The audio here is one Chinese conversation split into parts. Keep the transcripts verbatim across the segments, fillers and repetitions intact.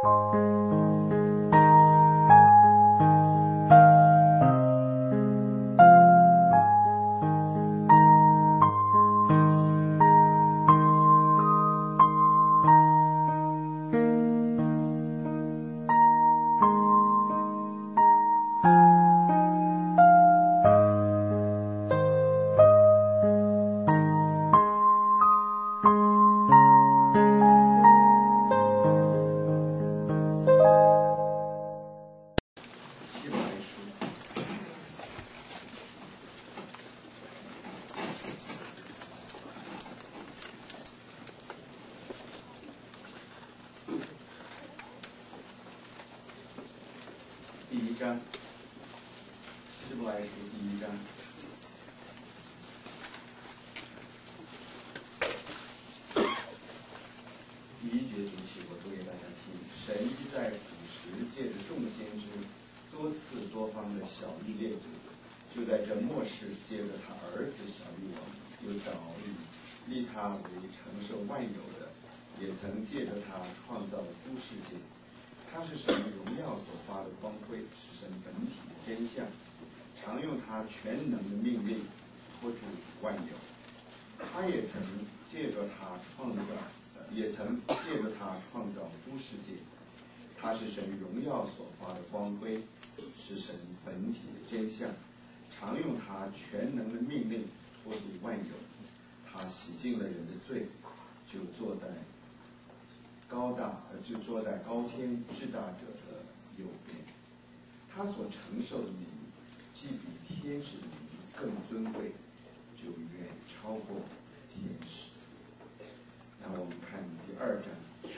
第一章，希伯来书第一章。第一节读起，我读给大家听。神依在古时借着众先知多次多方的晓谕列祖，就在这末世借着他儿子晓谕我们，又早已立他为承受万有的，也曾借着他创造诸世界。他是神荣耀所发的光辉，是神本体的真相，常用他全能的命令托住万有。他也曾借着他创造，也曾借着他创造诸世界。他是神荣耀所发的光辉，是神本体的真相，常用他全能的命令托住万有。他洗净了人的罪，就坐在高大，就坐在高天至大者的右边。他所承受的名，既比天使的名更尊贵，就远超过天使。那我们看第二章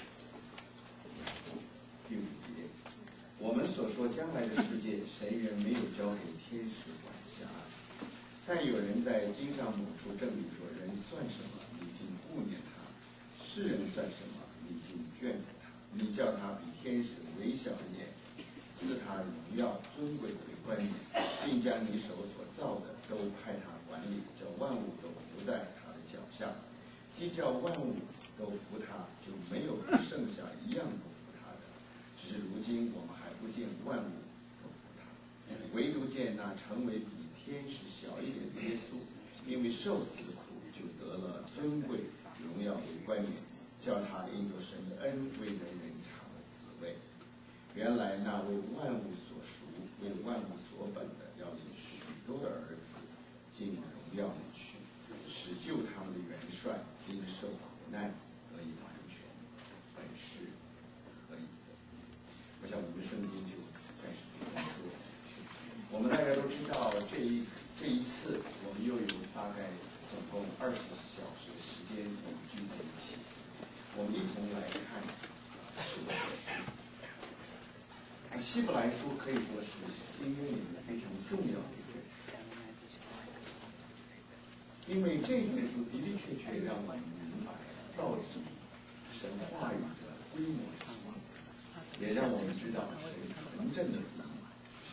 第五节，我们所说将来的世界，谁人没有交给天使管辖？但有人在经上抹出证据说，人算什么？你竟顾念他；世人算什么？你竟眷顾他。你叫他比天使微小一点，赐他荣耀尊贵为冠冕，并将你手所造的都派他管理，这万物都伏在他的脚下。既叫万物都服他，就没有剩下一样不服他的。只是如今我们还不见万物都服他，唯独见那成为比天使小一点的耶稣，因为受死的苦，就得了尊贵荣耀为冠冕，叫他因着神的恩为人人尝了死味。原来那为万物所赎、为万物所本的，要领许多的儿子进荣耀里去，使救他们的元帅因受苦难得以完全，本是可以的。我想我们圣经就暂时不再说。我们大家都知道，这一这一次我们又有大概总共二十小时的时间，我们聚在一起，我们一同来看希伯来书。希伯来书可以说是新约里面非常重要的一卷书，因为这卷书的的确确让我们明白到底神话语的规模是什么，也让我们知道神纯正的旨意。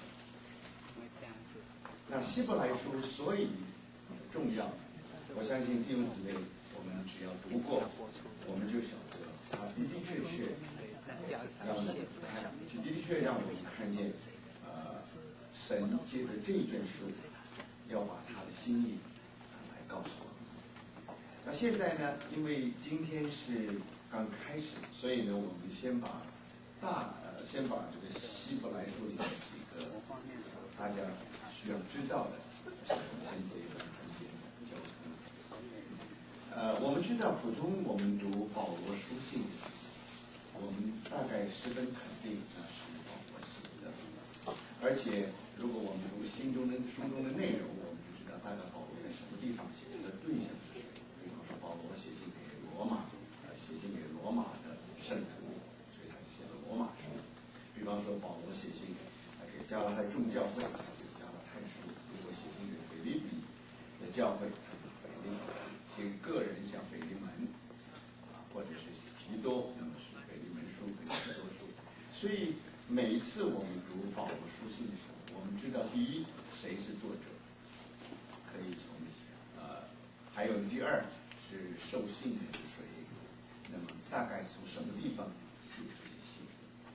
那希伯来书所以重要，我相信弟兄姊妹，我们只要读过，我们就晓得它的的确确让我们看，的的确让我们看见，呃，神借着这一卷书，要把他的心意来告诉我们。那现在呢，因为今天是刚开始，所以呢，我们先把大呃，先把这个希伯来书里的几个大家需要知道的，我们先做一个很简单的交通。呃，我们知道普通我们读保罗书信，我们大概十分肯定那是保罗写的，而且如果我们读心中的书中的内容，我们就知道大概保罗在什么地方写的，对象是谁。比方说保罗写信给罗马，呃，写信给罗马的圣徒，所以他就写了罗马书。比方说保罗写信给加拉太众教会，他就加拉太书；如果写信给腓立比的教会，他就腓立比；写个人像腓利门啊，或者是提多，那么是腓利门书、腓提多书。所以每一次我们读保罗书信的时候，我们知道第一谁是作者，可以从呃，还有第二是受信的是谁，那么大概从什么地方写这些信。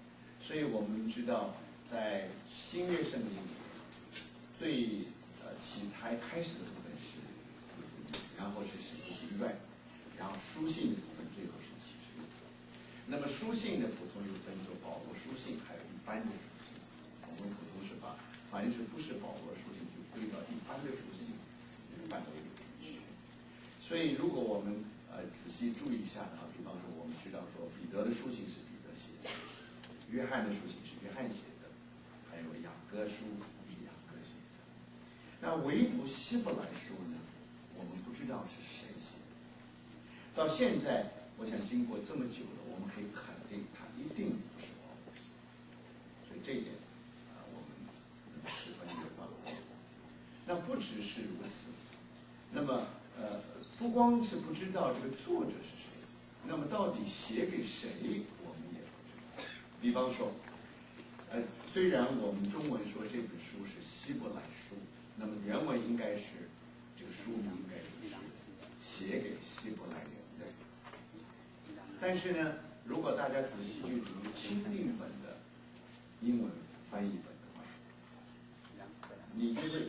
所以我们知道，在新约圣经里面，最呃起台开始的部分是四福音，然后是使徒行传，然后书信的部分最后是启示录。那么书信的普通又分作保罗书信，还有一般的书信。我们普通是把凡是不是保罗书信就归到一般的书信这个范围里面去。所以如果我们呃仔细注意一下的话，比方说我们知道说彼得的书信是彼得写的，约翰的书信是约翰写的，还有雅各书是雅各写的。那唯独希伯来书呢，我们不知道是谁写的。到现在，我想经过这么久了，我们可以肯定它一定不是保罗写的。所以这一点啊、呃，我们十分有把握。那不只是如此，那么呃，不光是不知道这个作者是谁，那么到底写给谁，我们也不知道。比方说，呃，虽然我们中文说这本书是希伯来书，那么原文应该是这个书名应该就是写给希伯来人的。但是呢，如果大家仔细去读钦定本的英文翻译本的话，你觉得？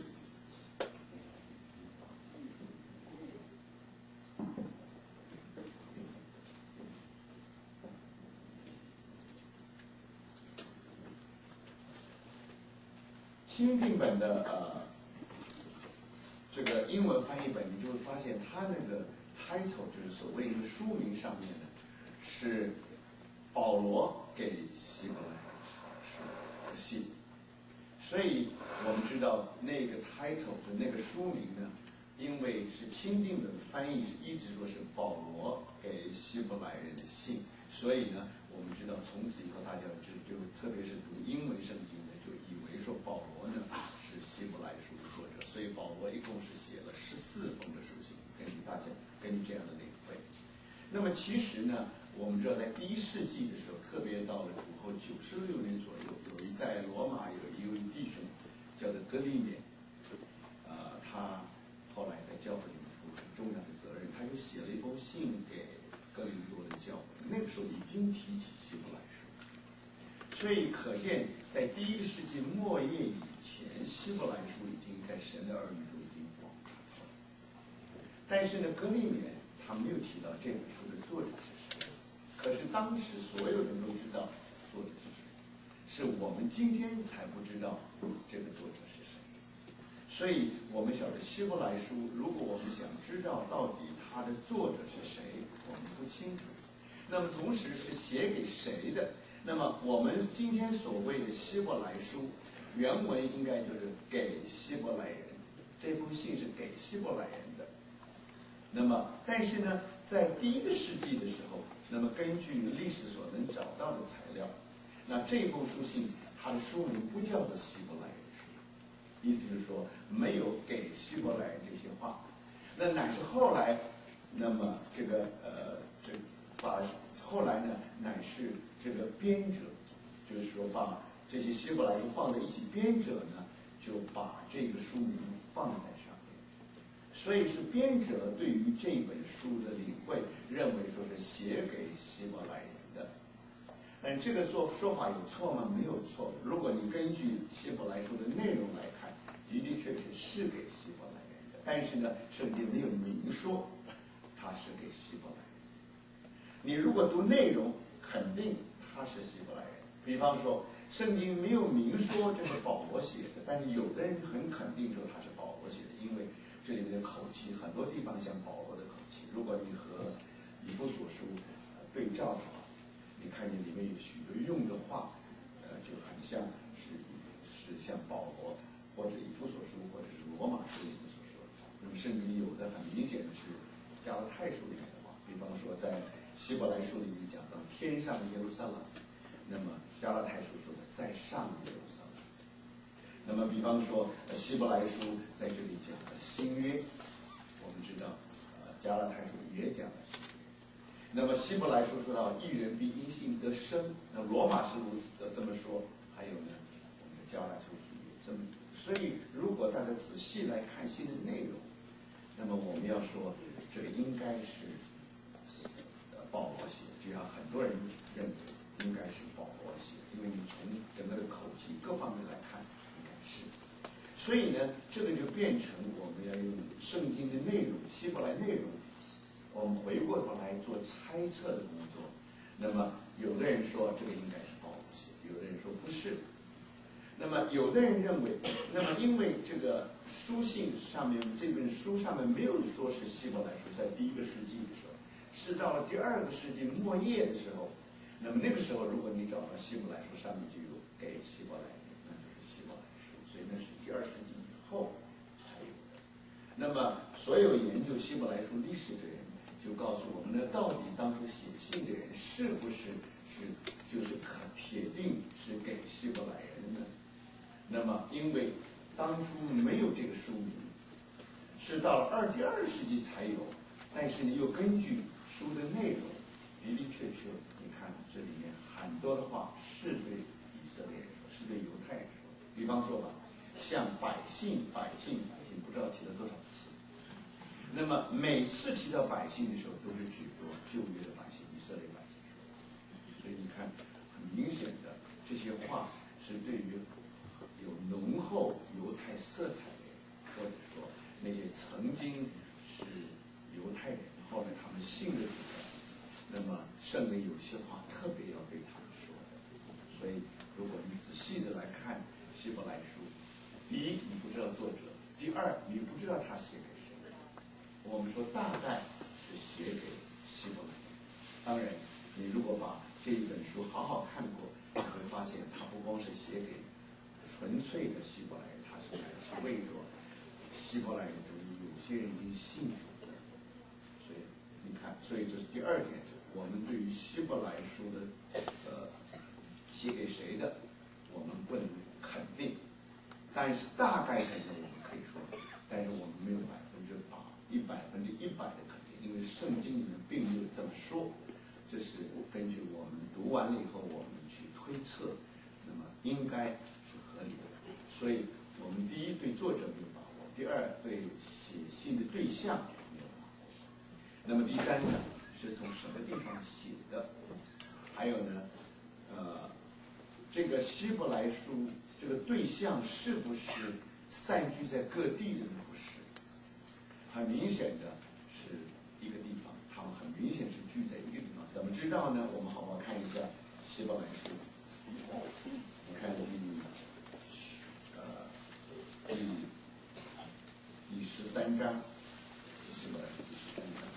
钦定本的呃这个英文翻译本，你就会发现它那个 title 就是所谓的书名上面呢是保罗给希伯来书的信，所以我们知道那个 title 就那个书名呢，因为是钦定本翻译是一直说是保罗给希伯来人的信，所以呢，我们知道从此以后大家就就特别是读英文圣经的，就以为说保罗呢是希伯来书的作者，所以保罗一共是写了十四封的书信，根据大家根据这样的领会。那么其实呢，我们知道在第一世纪的时候，特别到了主后九十六年左右，有一在罗马有一位弟兄叫做格里勉，呃，他后来在教会里面负很重要的责任，他就写了一封信给哥林多的教会，那个时候已经提起希伯来书，所以可见在第一个世纪末叶以前，希伯来书已经在神的儿女中已经广传了。但是呢，格里勉他没有提到这本书的作者是谁，可是当时所有人都知道作者是谁，是我们今天才不知道这个作者是谁。所以我们晓得希伯来书，如果我们想知道到底它的作者是谁，我们不清楚。那么同时是写给谁的？那么我们今天所谓的希伯来书，原文应该就是给希伯来人，这封信是给希伯来人的。那么，但是呢，在第一个世纪的时候，那么根据历史所能找到的材料，那这封书信它的书名不叫做希伯来人书，意思就是说没有给希伯来人这些话。那乃是后来，那么这个呃，这把后来呢，乃是这个编者，就是说把这些希伯来书放在一起，编者呢就把这个书名放在上面。所以是编者对于这本书的领会，认为说是写给希伯来人的。但这个做说法有错吗？没有错。如果你根据希伯来书的内容来看，的的确确是给希伯来人的。但是呢，圣经没有明说它是给希伯来人。你如果读内容，肯定他是希伯来人。比方说，圣经没有明说这是保罗写的，但是有的人很肯定说他是保罗写的，因为这里面的口气很多地方像保罗的口气。如果你和以弗所书对照的话，你看见里面有许多用的话，呃，就很像是是像保罗或者以弗所书或者是罗马书里面所说的。那么圣经有的很明显的是加拉太书里面的话，比方说在希伯来书里面讲到天上的耶路撒冷，那么加拉太书说的在上耶路撒冷。那么比方说希伯来书在这里讲的新约，我们知道呃加拉太书也讲了新约。那么希伯来书说到一人必因信得生，那罗马是如此这么说，还有呢我们的加拉太书也这么读。所以如果大家仔细来看新的内容，那么我们要说这个应该是保罗写，就像很多人认为应该是保罗写，因为你从及各方面来看，应该是。所以呢，这个就变成我们要用圣经的内容、希伯来内容，我们回过头来做猜测的工作。那么，有的人说这个应该是保罗写，有的人说不是。那么，有的人认为，那么因为这个书信上面这本书上面没有说是希伯来书，在第一个世纪的时候，是到了第二个世纪末叶的时候，那么那个时候，如果你找到希伯来书上面就有给希伯来的，那就是希伯来书，所以那是第二世纪以后才有的。那么，所有研究希伯来书历史的人就告诉我们呢，到底当初写信的人是不是是就是可铁定是给希伯来人的呢？那么，因为当初没有这个书名，是到了二第二世纪才有，但是呢，又根据书的内容，的的确确，你看这里面很多的话是对以色列人说，是对犹太人说。比方说吧，像百姓、百姓、百姓，不知道提了多少次。那么每次提到百姓的时候，都是指着旧约的百姓、以色列百姓说。所以你看，很明显的这些话是对于有浓厚犹太色彩的人，或者说那些曾经是犹太人，后来他们信了主的，那么圣灵有些话特别要对他们说的。所以，如果你仔细的来看希伯来书，第一，你不知道作者；第二，你不知道他写给谁。我们说大概是写给希伯来人。当然，你如果把这一本书好好看过，你会发现它不光是写给纯粹的希伯来人，他是是为着希伯来人中有些人已经信主的，所以你看，所以这是第二点，我们对于希伯来书的呃写给谁的，我们不能肯定，但是大概这个我们可以说，但是我们没有百分之百一百分之一百的肯定，因为圣经里面并没有这么说，这是根据我们读完了以后，我们去推测，那么应该是合理的。所以我们第一对作者没有把握，第二对写信的对象没有把握。那么第三呢，是从什么地方写的？还有呢，呃，这个希伯来书这个对象是不是散居在各地的？不是，很明显的是一个地方，他们很明显是聚在一个地方。怎么知道呢？我们好好看一下希伯来书，你看第呃第第十三章，希伯来书第十三章。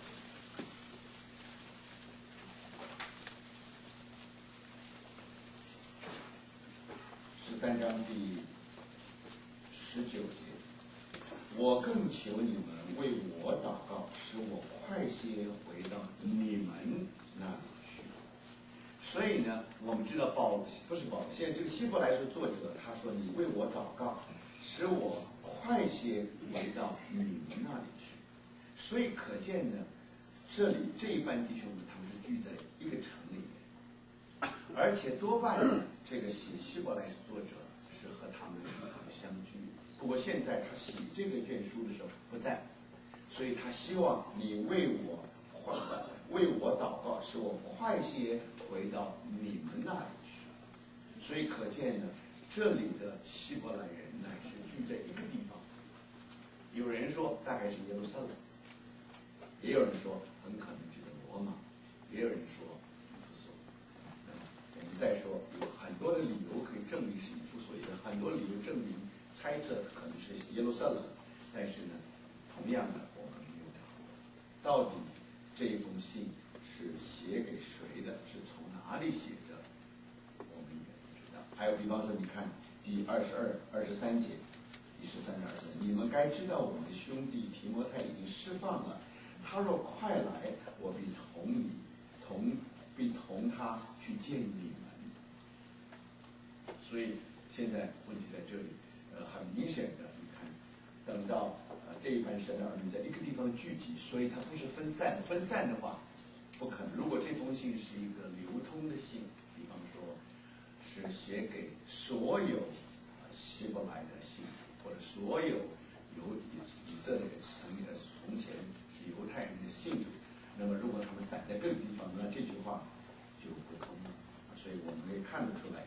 十三章第十九节，我更求你们为我祷告，使我快些回到你们那里去。所以呢，我们知道保不是保罗，现在这个希伯来书作者他说：“你为我祷告，使我快些回到你们那里去。”所以可见呢，这里这一班弟兄们他们是聚在一个城里面，而且多半这个写希伯来书作者是和他们一同相居。不过现在他写这个卷书的时候不在，所以他希望你为我快为我祷告，使我快些回到你们那里去。所以可见呢，这里的希伯来人乃是聚在一个地方。有人说大概是耶路撒冷，也有人说很可能指的罗马，也有人说以弗所。我们再说有很多的理由可以证明是以弗所，有很多理由证明猜测可能是耶路撒冷。但是呢，同样的我们没有掌握到底这一封信是写给谁的，是从哪里写的，我们也不知道。还有比方说，你看第二十二、二十三节，第十三、二十三，你们该知道我们的兄弟提摩太已经释放了，他若快来，我必同你同必同他去见你们。所以现在问题在这里，呃，很明显的，你看，等到呃这一班神的儿女在一个地方聚集，所以它不是分散的。分散的话，不可能。如果这封信是一个流通的信，比方说是写给所有希伯来的信，或者所有有以色列曾的从前是犹太人的信徒，那么如果他们散在各个地方，那这句话就不通了。所以我们可以看得出来，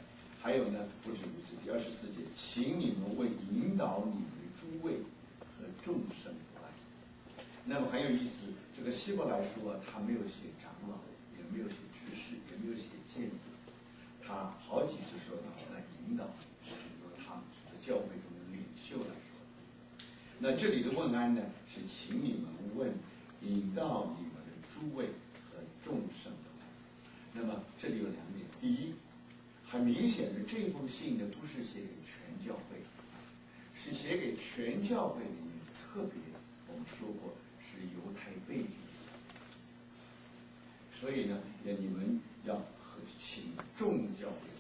还有呢，不止如此，第二十四节，请你们为引导你们的诸位和众生不安。那么很有意思，这个希伯来书啊，他没有写长老，也没有写执事，也没有写建筑，他好几次说到来引导，是说他们是教会中的领袖来说。那这里的问安呢，是请你们问引导你们的诸位和众生不安。那么这里有两点，第一，很明显的这封信呢不是写给全教会，是写给全教会里面特别我们说过是犹太背景的，所以呢，也你们要和请众教会